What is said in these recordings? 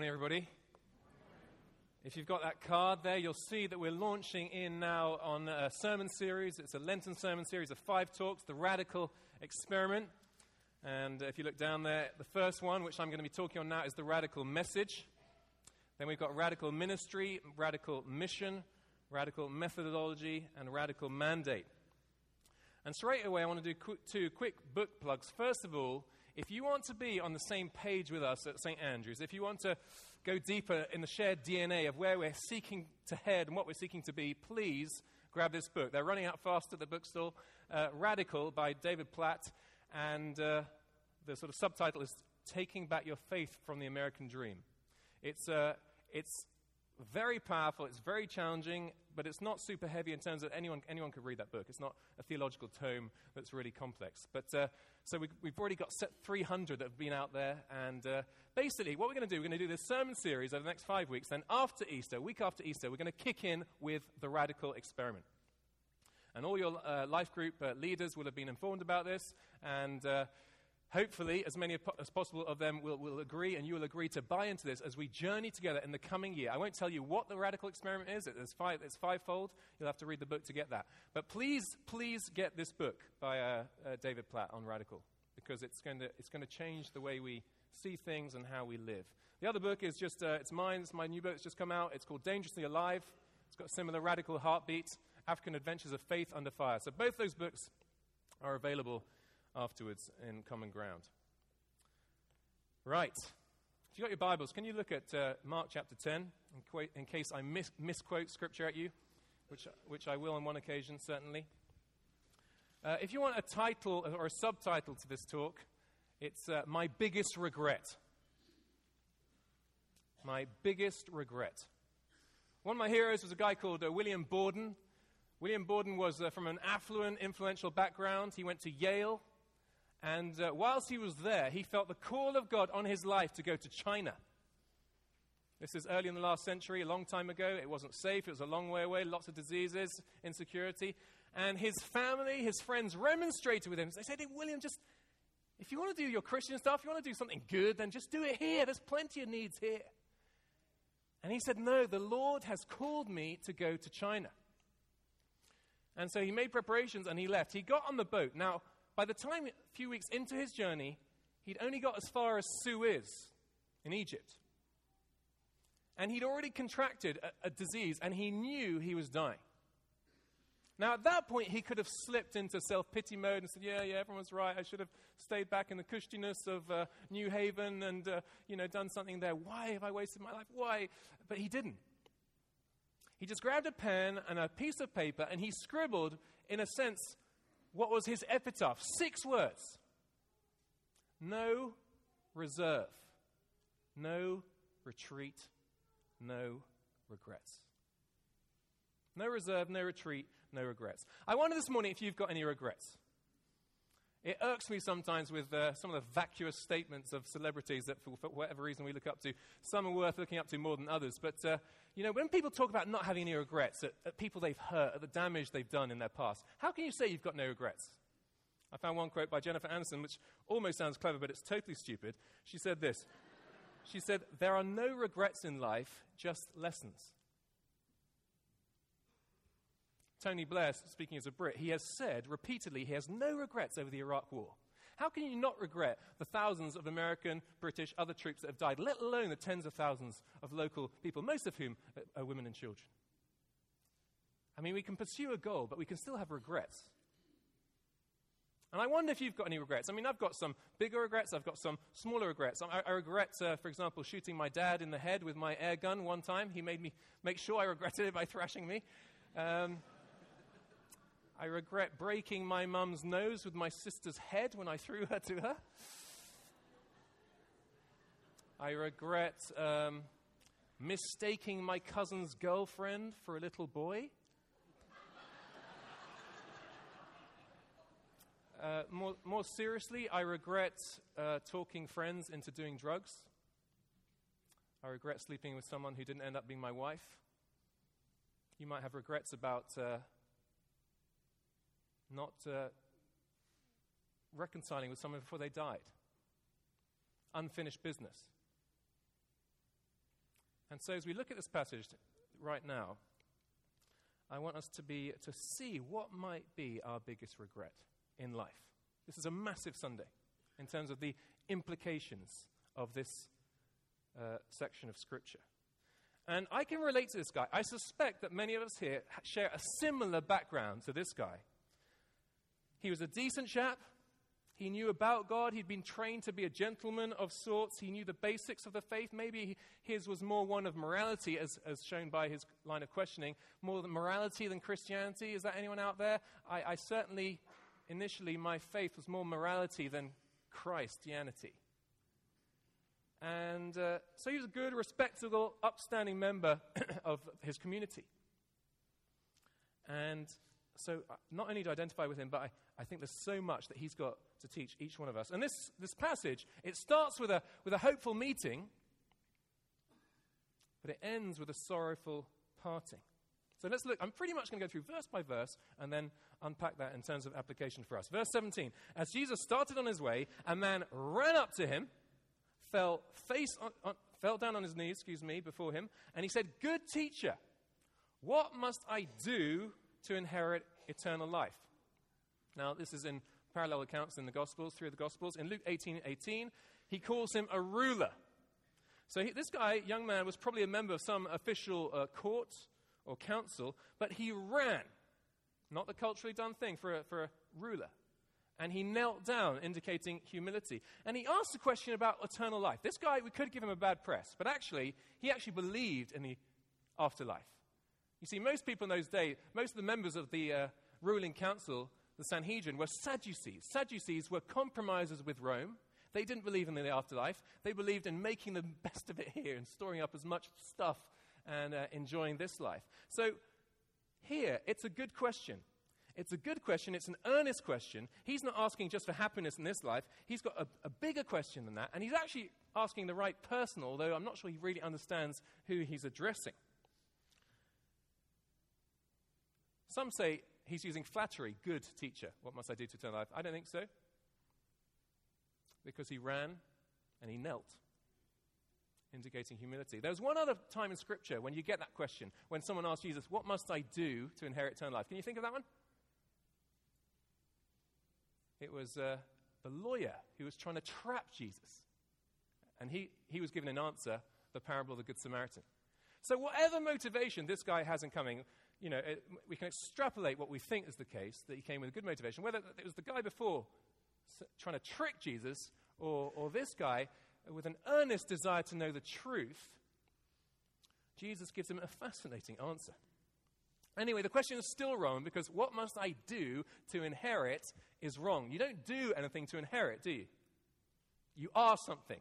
Morning, everybody. If you've got that card there, you'll see that we're launching in now on a sermon series. It's a Lenten sermon series of 5 talks, the Radical Experiment. And if you look down there, the first one, which I'm going to be talking on now, is the Radical Message. Then we've got Radical Ministry, Radical Mission, Radical Methodology, and Radical Mandate. And straight away, I want to do 2 quick book plugs. First of all, if you want to be on the same page with us at St. Andrews, if you want to go deeper in the shared DNA of where we're seeking to head and what we're seeking to be, please grab this book. They're running out fast at the bookstore. Radical by David Platt. And the sort of subtitle is Taking Back Your Faith from the American Dream. It's very powerful, it's very challenging, but it's not super heavy in terms of anyone could read that book. It's not a theological tome that's really complex. But so we've already got 300 that have been out there, and basically what we're going to do, we're going to do this sermon series over the next 5 weeks, then after Easter, week after Easter, we're going to kick in with the Radical Experiment. And all your life group leaders will have been informed about this, and hopefully, as many as possible of them will agree, and you will agree to buy into this as we journey together in the coming year. I won't tell you what the Radical Experiment is. It's 5-fold. You'll have to read the book to get that. But please get this book by David Platt on Radical, because it's going to change the way we see things and how we live. The other book is just, it's mine. It's my new book. It's just come out. It's called Dangerously Alive. It's got a similar radical heartbeat, African Adventures of Faith Under Fire. So both those books are available afterwards in Common Ground. Right. If you've got your Bibles, can you look at Mark chapter 10, in case I misquote Scripture at you, which I will on one occasion, certainly. If you want a title or a subtitle to this talk, it's My Biggest Regret. My Biggest Regret. One of my heroes was a guy called William Borden. William Borden was from an affluent, influential background. He went to Yale. And whilst he was there, he felt the call of God on his life to go to China. This is early in the last century, a long time ago. It wasn't safe. It was a long way away, lots of diseases, insecurity. And his family, his friends remonstrated with him. They said, hey, William, just, if you want to do your Christian stuff, if you want to do something good, then just do it here. There's plenty of needs here. And he said, no, the Lord has called me to go to China. And so he made preparations and he left. He got on the boat. Now, by the time, a few weeks into his journey, he'd only got as far as Suez in Egypt. And he'd already contracted a disease, and he knew he was dying. Now, at that point, he could have slipped into self-pity mode and said, yeah, everyone's right. I should have stayed back in the cushiness of New Haven and, done something there. Why have I wasted my life? Why? But he didn't. He just grabbed a pen and a piece of paper, and he scribbled, in a sense, what was his epitaph? 6 words. No reserve. No retreat. No regrets. No reserve, no retreat, no regrets. I wonder this morning if you've got any regrets. It irks me sometimes with some of the vacuous statements of celebrities that, for whatever reason, we look up to. Some are worth looking up to more than others. But, when people talk about not having any regrets at people they've hurt, at the damage they've done in their past, how can you say you've got no regrets? I found one quote by Jennifer Aniston, which almost sounds clever, but it's totally stupid. She said this. She said, there are no regrets in life, just lessons. Tony Blair, speaking as a Brit, he has said repeatedly he has no regrets over the Iraq War. How can you not regret the thousands of American, British, other troops that have died, let alone the tens of thousands of local people, most of whom are women and children? I mean, we can pursue a goal, but we can still have regrets. And I wonder if you've got any regrets. I mean, I've got some bigger regrets. I've got some smaller regrets. I regret, for example, shooting my dad in the head with my air gun one time. He made me make sure I regretted it by thrashing me. I regret breaking my mum's nose with my sister's head when I threw her to her. I regret mistaking my cousin's girlfriend for a little boy. More seriously, I regret talking friends into doing drugs. I regret sleeping with someone who didn't end up being my wife. You might have regrets about not reconciling with someone before they died. Unfinished business. And so as we look at this passage right now, I want us to see what might be our biggest regret in life. This is a massive Sunday in terms of the implications of this section of Scripture. And I can relate to this guy. I suspect that many of us here share a similar background to this guy. He was a decent chap. He knew about God. He'd been trained to be a gentleman of sorts. He knew the basics of the faith. Maybe his was more one of morality, as shown by his line of questioning, more than morality than Christianity. Is that anyone out there? I certainly, initially, my faith was more morality than Christianity. And so he was a good, respectable, upstanding member of his community. And so not only to identify with him, but I think there's so much that he's got to teach each one of us. And this passage, it starts with a hopeful meeting, but it ends with a sorrowful parting. So let's look. I'm pretty much going to go through verse by verse and then unpack that in terms of application for us. Verse 17, as Jesus started on his way, a man ran up to him, fell down on his knees, before him, and he said, "Good teacher, what must I do to inherit eternal life?" Now, this is in parallel accounts in the Gospels, three of the Gospels. In Luke 18:18, he calls him a ruler. So this guy, young man, was probably a member of some official court or council, but he ran, not the culturally done thing for a ruler. And he knelt down, indicating humility. And he asked a question about eternal life. This guy, we could give him a bad press, but he actually believed in the afterlife. You see, most people in those days, most of the members of the ruling council, the Sanhedrin, were Sadducees. Sadducees were compromisers with Rome. They didn't believe in the afterlife. They believed in making the best of it here and storing up as much stuff and enjoying this life. So here, it's a good question. It's a good question. It's an earnest question. He's not asking just for happiness in this life. He's got a bigger question than that. And he's actually asking the right person, although I'm not sure he really understands who he's addressing. Some say he's using flattery. Good teacher, what must I do to eternal life? I don't think so. Because he ran and he knelt, indicating humility. There's one other time in Scripture when you get that question, when someone asks Jesus, what must I do to inherit eternal life? Can you think of that one? It was the lawyer who was trying to trap Jesus. And he was given an answer, the parable of the Good Samaritan. So whatever motivation this guy has in coming, we can extrapolate what we think is the case, that he came with a good motivation, whether it was the guy before trying to trick Jesus or this guy with an earnest desire to know the truth. Jesus gives him a fascinating answer. Anyway, the question is still wrong because what must I do to inherit is wrong. You don't do anything to inherit, do you? You are something.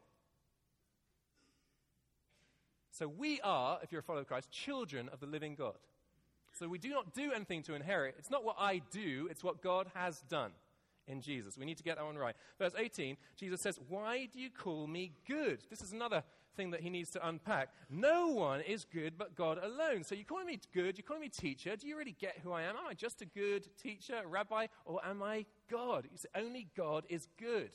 So we are, if you're a follower of Christ, children of the living God. So we do not do anything to inherit. It's not what I do, it's what God has done in Jesus. We need to get that one right. Verse 18, Jesus says, "Why do you call me good?" This is another thing that he needs to unpack. No one is good but God alone. So you're calling me good, you're calling me teacher. Do you really get who I am? Am I just a good teacher, a rabbi, or am I God? You say, only God is good.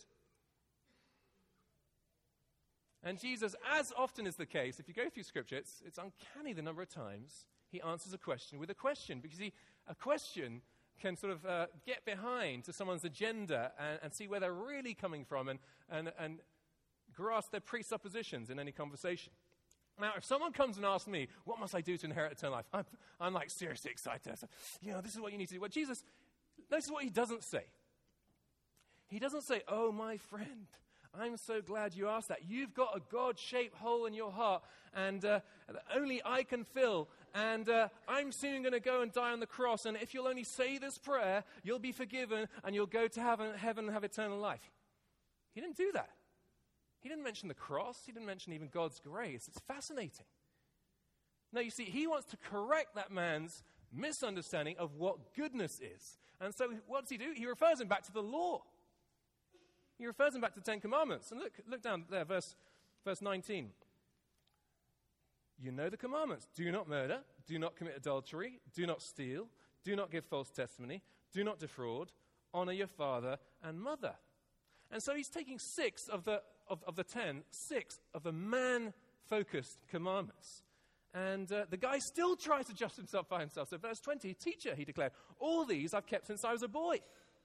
And Jesus, as often is the case, if you go through Scripture, it's uncanny the number of times he answers a question with a question, because a question can sort of get behind to someone's agenda and see where they're really coming from and grasp their presuppositions in any conversation. Now, if someone comes and asks me, what must I do to inherit eternal life? I'm like seriously excited. So, this is what you need to do. Well, Jesus, notice what he doesn't say. He doesn't say, "Oh, my friend, I'm so glad you asked that. You've got a God-shaped hole in your heart and only I can fill. And I'm soon going to go and die on the cross. And if you'll only say this prayer, you'll be forgiven and you'll go to heaven and have eternal life." He didn't do that. He didn't mention the cross. He didn't mention even God's grace. It's fascinating. No, you see, he wants to correct that man's misunderstanding of what goodness is. And so what does he do? He refers him back to the law. He refers him back to the Ten Commandments. And look down there, verse 19. You know the commandments. Do not murder. Do not commit adultery. Do not steal. Do not give false testimony. Do not defraud. Honor your father and mother. And so he's taking 6 of the 10, 6 of the man-focused commandments. And the guy still tries to justify himself by himself. So verse 20, teacher, he declared, all these I've kept since I was a boy.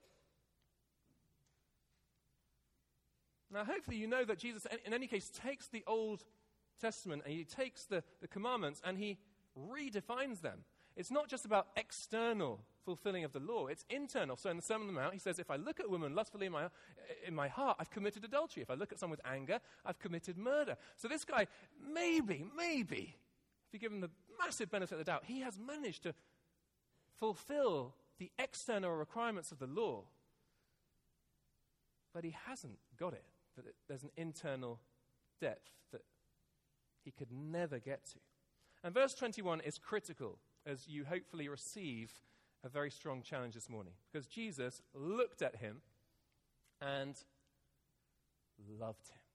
Now, hopefully you know that Jesus, in any case, takes the Old Testament and he takes the commandments and he redefines them. It's not just about external fulfilling of the law, it's internal. So in the Sermon on the Mount, he says, if I look at a woman lustfully in my heart, I've committed adultery. If I look at someone with anger, I've committed murder. So this guy, maybe, if you give him the massive benefit of the doubt, he has managed to fulfill the external requirements of the law, but he hasn't got it. That there's an internal depth that he could never get to. And verse 21 is critical as you hopefully receive a very strong challenge this morning, because Jesus looked at him and loved him.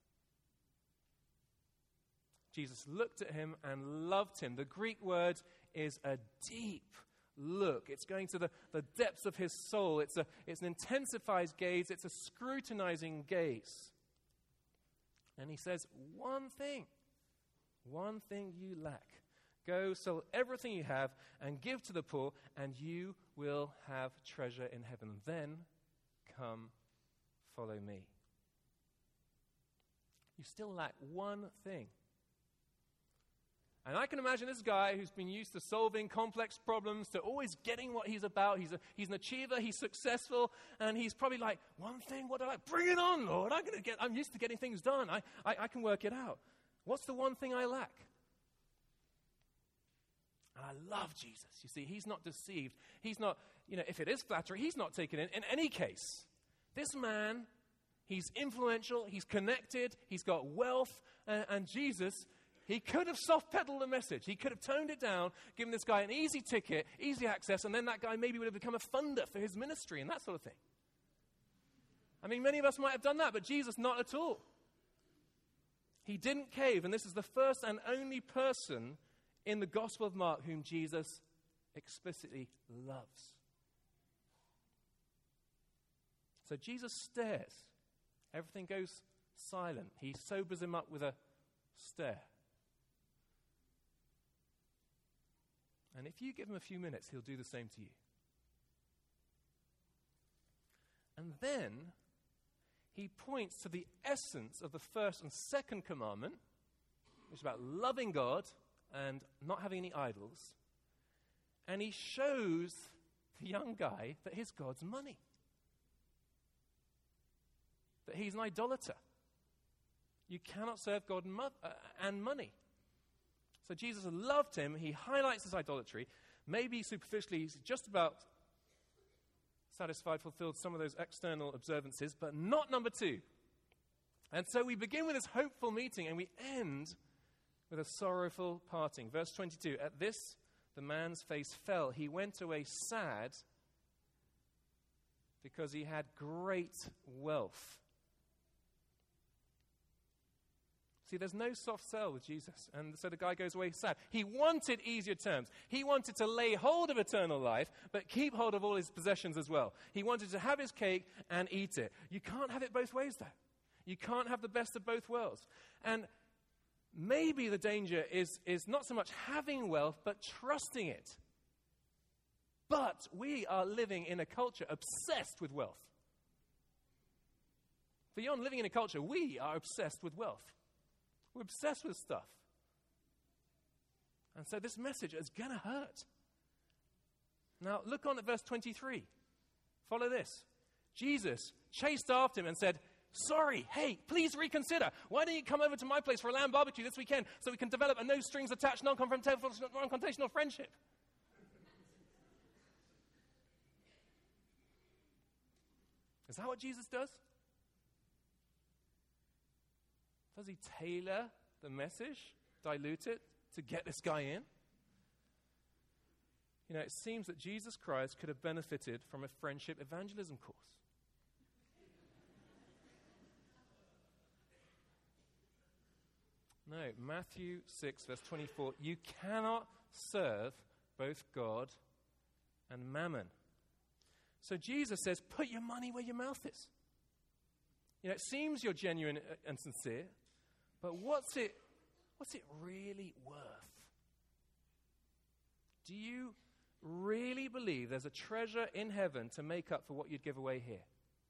Jesus looked at him and loved him. The Greek word is a deep look. It's going to the depths of his soul. It's an intensified gaze. It's a scrutinizing gaze. And he says, one thing you lack. Go, sell everything you have and give to the poor, and you will have treasure in heaven. Then come, follow me. You still lack one thing. And I can imagine this guy who's been used to solving complex problems, to always getting what he's about. He's an achiever, he's successful, and he's probably like, one thing, what do I like? Bring it on, Lord. I'm used to getting things done. I can work it out. What's the one thing I lack? And I love Jesus. You see, he's not deceived. He's not, if it is flattery, he's not taken in any case. This man, he's influential, he's connected, he's got wealth, and Jesus, he could have soft-pedaled the message. He could have toned it down, given this guy an easy ticket, easy access, and then that guy maybe would have become a funder for his ministry and that sort of thing. I mean, many of us might have done that, but Jesus, not at all. He didn't cave, and this is the first and only person in the Gospel of Mark whom Jesus explicitly loves. So Jesus stares. Everything goes silent. He sobers him up with a stare. And if you give him a few minutes, he'll do the same to you. And then he points to the essence of the first and second commandment, which is about loving God and not having any idols. And he shows the young guy that his God's money. That he's an idolater. You cannot serve God and money. So Jesus loved him. He highlights his idolatry. Maybe superficially he's just about satisfied, fulfilled some of those external observances, but not number two. And so we begin with this hopeful meeting and we end with a sorrowful parting. Verse 22, at this the man's face fell. He went away sad because he had great wealth. See, there's no soft sell with Jesus. And so the guy goes away sad. He wanted easier terms. He wanted to lay hold of eternal life, but keep hold of all his possessions as well. He wanted to have his cake and eat it. You can't have it both ways, though. You can't have the best of both worlds. And maybe the danger is not so much having wealth, but trusting it. But we are living in a culture obsessed with wealth. Beyond living in a culture, we are obsessed with wealth. We're obsessed with stuff. And so this message is going to hurt. Now, look on at verse 23. Follow this. Jesus chased after him and said, sorry, hey, please reconsider. Why don't you come over to my place for a lamb barbecue this weekend so we can develop a no-strings-attached, non-confrontational friendship? Is that what Jesus does? Does he tailor the message, dilute it, to get this guy in? It seems that Jesus Christ could have benefited from a friendship evangelism course. No, Matthew 6, verse 24, you cannot serve both God and mammon. So Jesus says, put your money where your mouth is. It seems you're genuine and sincere, but what's it really worth? Do you really believe there's a treasure in heaven to make up for what you'd give away here?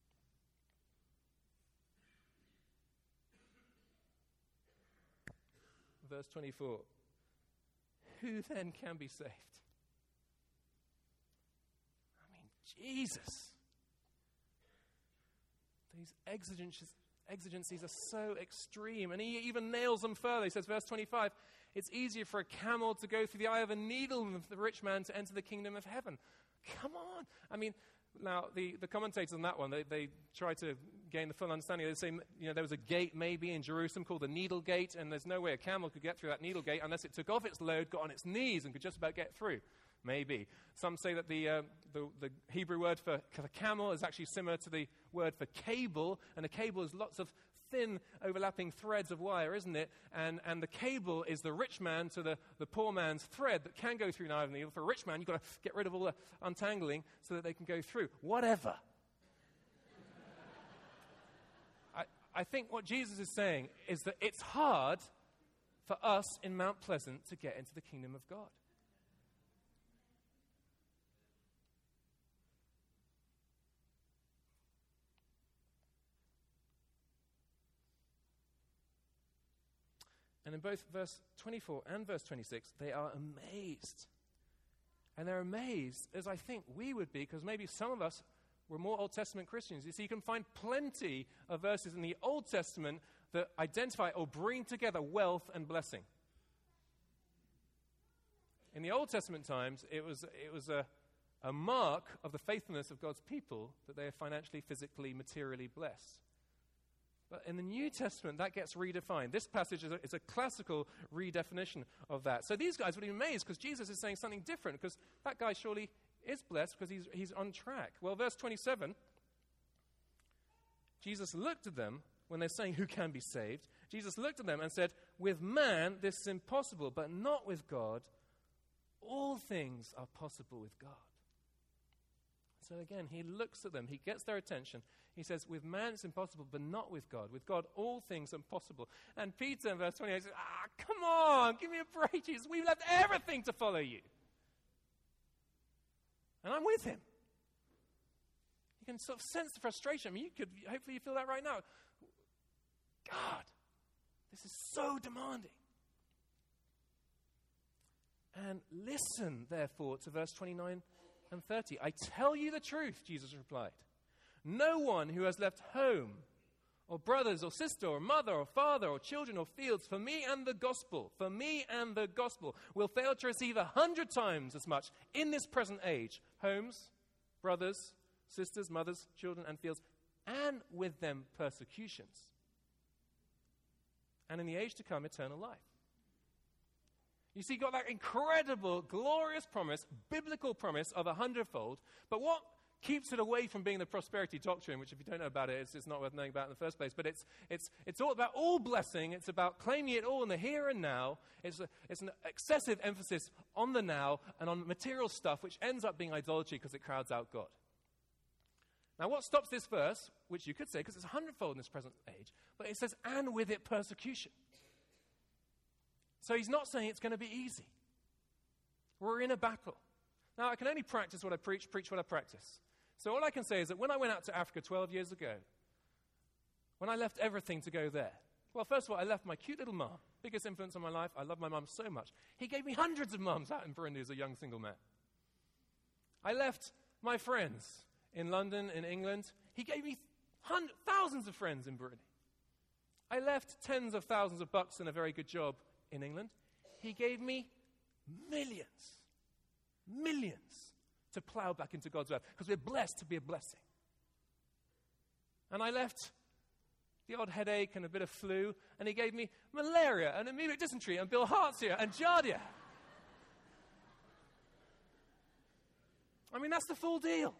Verse 24. Who then can be saved? I mean, Jesus. These exigencies are so extreme. And he even nails them further. He says, verse 25, it's easier for a camel to go through the eye of a needle than for the rich man to enter the kingdom of heaven. Come on. I mean, now, the commentators on that one, they try to gain the full understanding. They say, there was a gate maybe in Jerusalem called the Needle Gate, and there's no way a camel could get through that needle gate unless it took off its load, got on its knees, and could just about get through. Maybe. Some say that the Hebrew word for camel is actually similar to the word for cable, and a cable is lots of thin overlapping threads of wire, isn't it? And the cable is the rich man to the poor man's thread that can go through an eye of the needle. For a rich man, you've got to get rid of all the untangling so that they can go through. Whatever. I think what Jesus is saying is that it's hard for us in Mount Pleasant to get into the kingdom of God. And in both verse 24 and verse 26, they are amazed. And they're amazed, as I think we would be, because maybe some of us were more Old Testament Christians. You see, you can find plenty of verses in the Old Testament that identify or bring together wealth and blessing. In the Old Testament times, it was a mark of the faithfulness of God's people that they are financially, physically, materially blessed. But in the New Testament, that gets redefined. This passage is a classical redefinition of that. So these guys would be amazed because Jesus is saying something different, because that guy surely is blessed because he's on track. Well, verse 27, Jesus looked at them when they're saying, who can be saved? Jesus looked at them and said, with man this is impossible, but not with God. All things are possible with God. So again, he looks at them, he gets their attention. He says, with man it's impossible, but not with God. With God, all things are possible. And Peter in verse 28 says, come on, give me a break, Jesus. We've left everything to follow you. And I'm with him. You can sort of sense the frustration. I mean, hopefully you feel that right now. God, this is so demanding. And listen, therefore, to verse 29 and 30. I tell you the truth, Jesus replied. No one who has left home, or brothers, or sister, or mother, or father, or children, or fields, for me and the gospel, will fail to receive 100 times as much in this present age. Homes, brothers, sisters, mothers, children, and fields, and with them persecutions. And in the age to come, eternal life. You see, got that incredible, glorious promise, biblical promise of 100-fold. But what keeps it away from being the prosperity doctrine, which if you don't know about it, it's not worth knowing about in the first place. But it's all about all blessing. It's about claiming it all in the here and now. It's an excessive emphasis on the now and on material stuff, which ends up being idolatry because it crowds out God. Now, what stops this verse, which you could say, because it's 100-fold in this present age, but it says, and with it persecution. So he's not saying it's going to be easy. We're in a battle. Now, I can only practice what I preach what I practice. So all I can say is that when I went out to Africa 12 years ago, when I left everything to go there, well, first of all, I left my cute little mum, biggest influence on my life. I love my mum so much. He gave me hundreds of mums out in Burundi as a young single man. I left my friends in London, in England. He gave me thousands of friends in Burundi. I left tens of thousands of bucks and a very good job in England. He gave me millions to plow back into God's earth, because we're blessed to be a blessing. And I left the odd headache and a bit of flu, and he gave me malaria and amoebic dysentery and bilharzia and giardia. I mean, that's the full deal.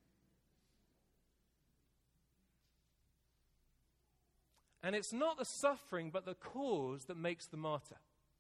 And it's not the suffering, but the cause that makes the martyr.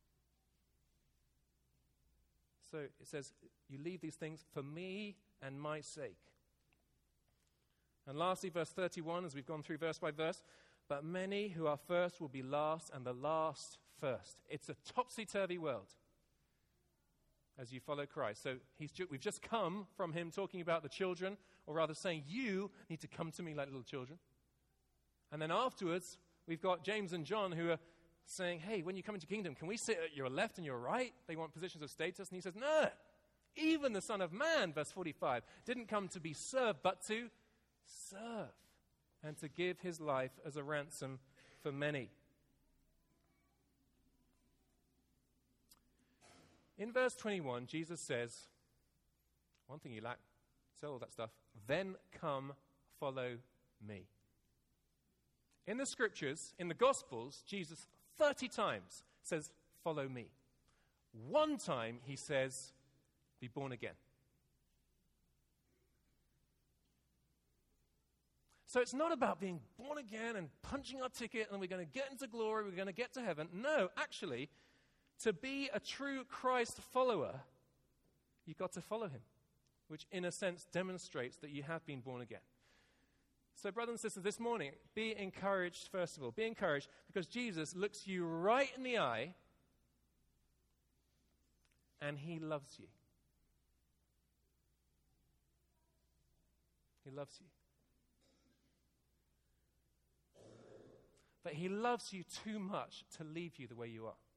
So it says, you leave these things for me and my sake. And lastly, verse 31, as we've gone through verse by verse, but many who are first will be last, and the last first. It's a topsy-turvy world. as you follow Christ. So we've just come from him talking about the children, or rather saying, you need to come to me like little children. And then afterwards, we've got James and John who are saying, hey, when you come into kingdom, can we sit at your left and your right? They want positions of status. And he says, no, even the Son of Man, verse 45, didn't come to be served, but to serve and to give his life as a ransom for many. In verse 21, Jesus says, one thing you lack, sell all that stuff, then come follow me. In the scriptures, in the Gospels, Jesus 30 times says, follow me. One time he says, be born again. So it's not about being born again and punching our ticket and we're going to get into glory, we're going to get to heaven. No, actually, to be a true Christ follower, you've got to follow him, which in a sense demonstrates that you have been born again. So brothers and sisters, this morning, be encouraged, first of all. Be encouraged because Jesus looks you right in the eye and he loves you. He loves you. But he loves you too much to leave you the way you are.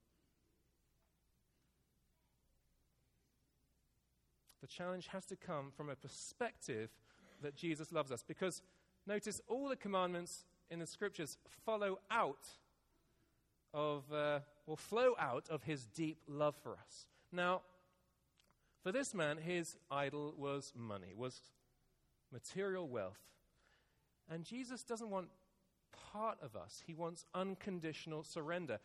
The challenge has to come from a perspective that Jesus loves us. Because notice all the commandments in the scriptures flow out of his deep love for us. Now, for this man, his idol was money, was material wealth. And Jesus doesn't want part of us. He wants unconditional surrender.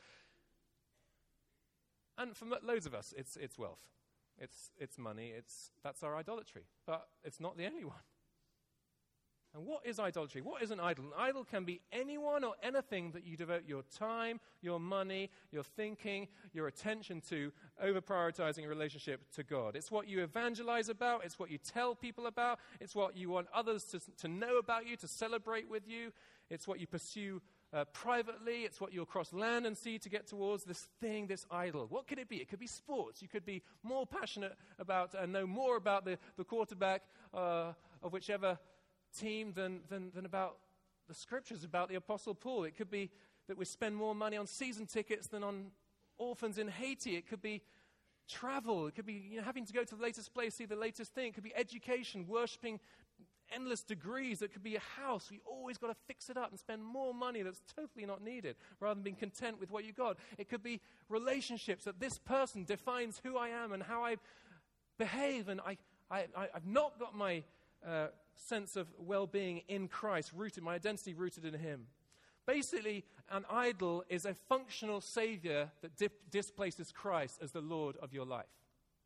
And for loads of us, it's wealth. It's money. That's our idolatry. But it's not the only one. And what is idolatry? What is an idol? An idol can be anyone or anything that you devote your time, your money, your thinking, your attention to, over prioritizing a relationship to God. It's what you evangelize about. It's what you tell people about. It's what you want others to know about you, to celebrate with you. It's what you pursue privately. It's what you'll cross land and sea to get towards, this thing, this idol. What could it be? It could be sports. You could be more passionate about and know more about the quarterback of whichever team than about the scriptures, about the Apostle Paul. It could be that we spend more money on season tickets than on orphans in Haiti. It could be travel. It could be having to go to the latest place, see the latest thing. It could be education, worshipping endless degrees. It could be a house. We always got to fix it up and spend more money that's totally not needed rather than being content with what you got. It could be relationships, that this person defines who I am and how I behave, and I've not got my sense of well-being in Christ, my identity rooted in him. Basically, an idol is a functional savior that displaces Christ as the Lord of your life.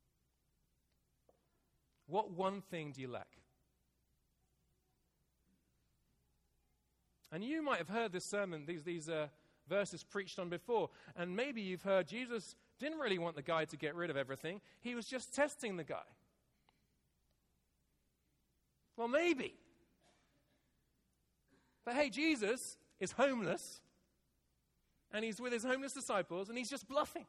What one thing do you lack? And you might have heard this sermon, these verses preached on before, and maybe you've heard Jesus didn't really want the guy to get rid of everything. He was just testing the guy. Well, maybe. But hey, Jesus is homeless, and he's with his homeless disciples, and he's just bluffing.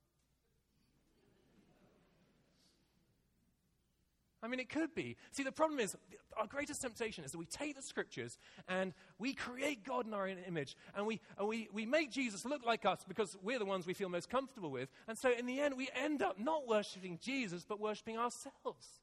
I mean, it could be. See, the problem is, our greatest temptation is that we take the scriptures and we create God in our own image, and we make Jesus look like us because we're the ones we feel most comfortable with. And so in the end, we end up not worshiping Jesus, but worshiping ourselves.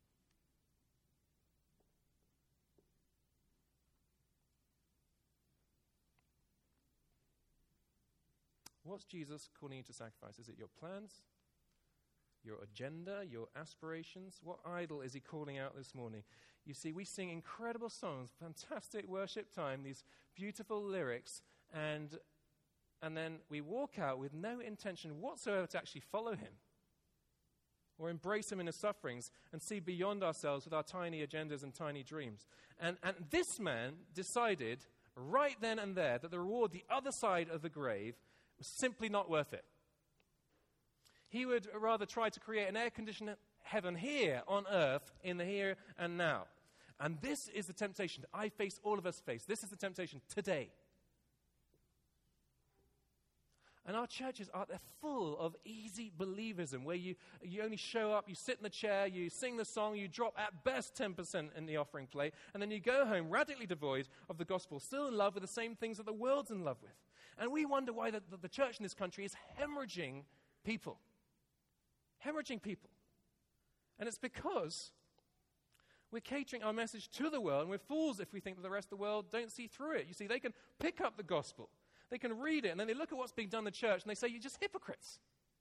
What's Jesus calling you to sacrifice? Is it your plans, your agenda, your aspirations? What idol is he calling out this morning? You see, we sing incredible songs, fantastic worship time, these beautiful lyrics, and then we walk out with no intention whatsoever to actually follow him or embrace him in his sufferings and see beyond ourselves with our tiny agendas and tiny dreams. And this man decided right then and there that the reward the other side of the grave was simply not worth it. He would rather try to create an air-conditioned heaven here on earth in the here and now. And this is the temptation that I face, all of us face. This is the temptation today. And our churches they're full of easy believism, where you only show up, you sit in the chair, you sing the song, you drop at best 10% in the offering plate, and then you go home radically devoid of the gospel, still in love with the same things that the world's in love with. And we wonder why the church in this country is hemorrhaging people. Hemorrhaging people. And it's because we're catering our message to the world, and we're fools if we think that the rest of the world don't see through it. You see, they can pick up the gospel. They can read it, and then they look at what's being done in the church, and they say, you're just hypocrites.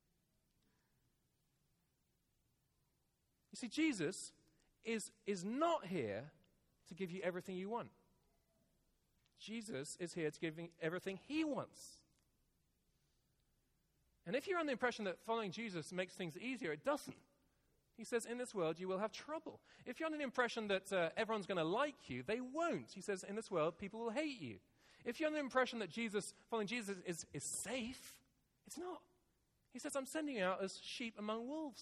You see, Jesus is not here to give you everything you want. Jesus is here to give you everything he wants. And if you're under the impression that following Jesus makes things easier, it doesn't. He says, in this world you will have trouble. If you're under the impression that everyone's going to like you, they won't. He says, in this world people will hate you. If you're under the impression that following Jesus is safe, it's not. He says, I'm sending you out as sheep among wolves.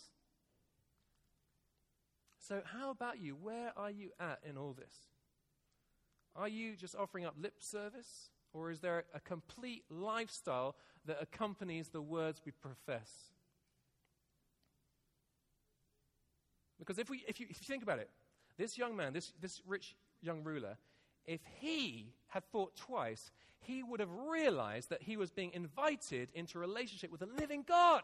So how about you? Where are you at in all this? Are you just offering up lip service? Or is there a complete lifestyle that accompanies the words we profess? Because if you think about it, this young man, this rich young ruler, if he had thought twice, he would have realized that he was being invited into a relationship with a living God.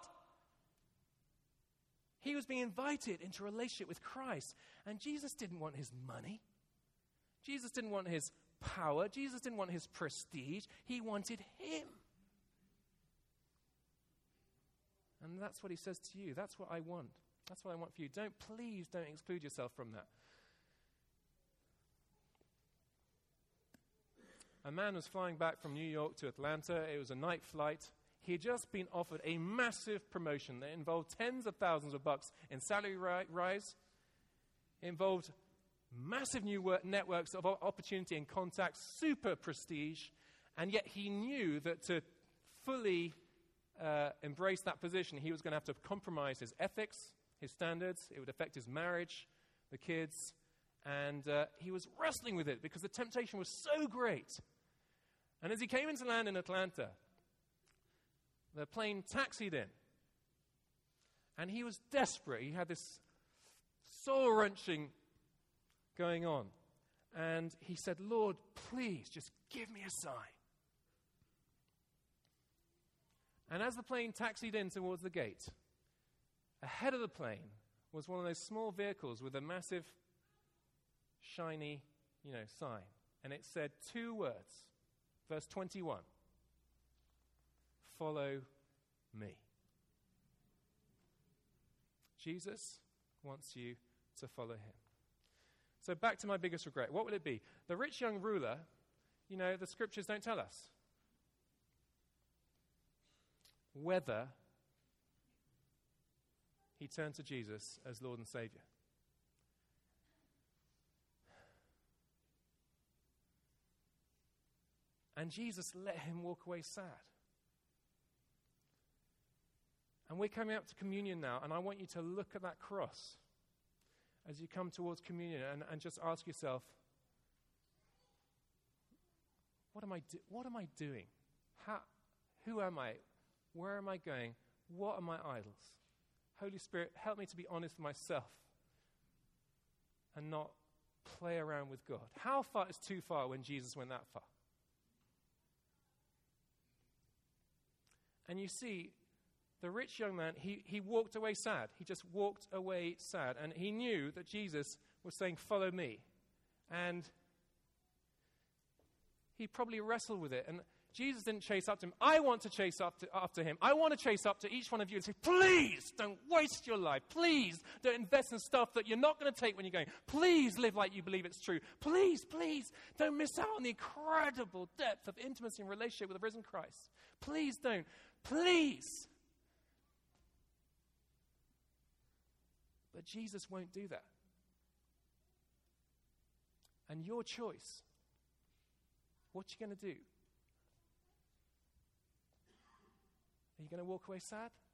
He was being invited into a relationship with Christ. And Jesus didn't want his money. Jesus didn't want his power. Jesus didn't want his prestige. He wanted him. And that's what he says to you. That's what I want. That's what I want for you. Please don't exclude yourself from that. A man was flying back from New York to Atlanta. It was a night flight. He had just been offered a massive promotion that involved tens of thousands of bucks in salary rise. It involved massive new networks of opportunity and contacts, super prestige. And yet he knew that to fully embrace that position, he was going to have to compromise his ethics, his standards. It would affect his marriage, the kids. And he was wrestling with it because the temptation was so great. And as he came into land in Atlanta, the plane taxied in. And he was desperate. He had this soul-wrenching going on. And he said, Lord, please, just give me a sign. And as the plane taxied in towards the gate, ahead of the plane was one of those small vehicles with a massive, shiny, sign. And it said 2 words. Verse 21. Follow me. Jesus wants you to follow him. So back to my biggest regret. What would it be? The rich young ruler, the scriptures don't tell us whether he turned to Jesus as Lord and Savior. And Jesus let him walk away sad. And we're coming up to communion now, and I want you to look at that cross as you come towards communion and just ask yourself, what am I doing? Who am I? Where am I going? What are my idols? Holy Spirit, help me to be honest with myself and not play around with God. How far is too far when Jesus went that far? And you see, the rich young man, he walked away sad. He just walked away sad. And he knew that Jesus was saying, follow me. And he probably wrestled with it. And Jesus didn't chase up to him. I want to chase after him. I want to chase up to each one of you and say, please don't waste your life. Please don't invest in stuff that you're not going to take when you're going. Please live like you believe it's true. Please don't miss out on the incredible depth of intimacy and relationship with the risen Christ. Please don't. Please. But Jesus won't do that. And your choice, what you going to do? Are you going to walk away sad?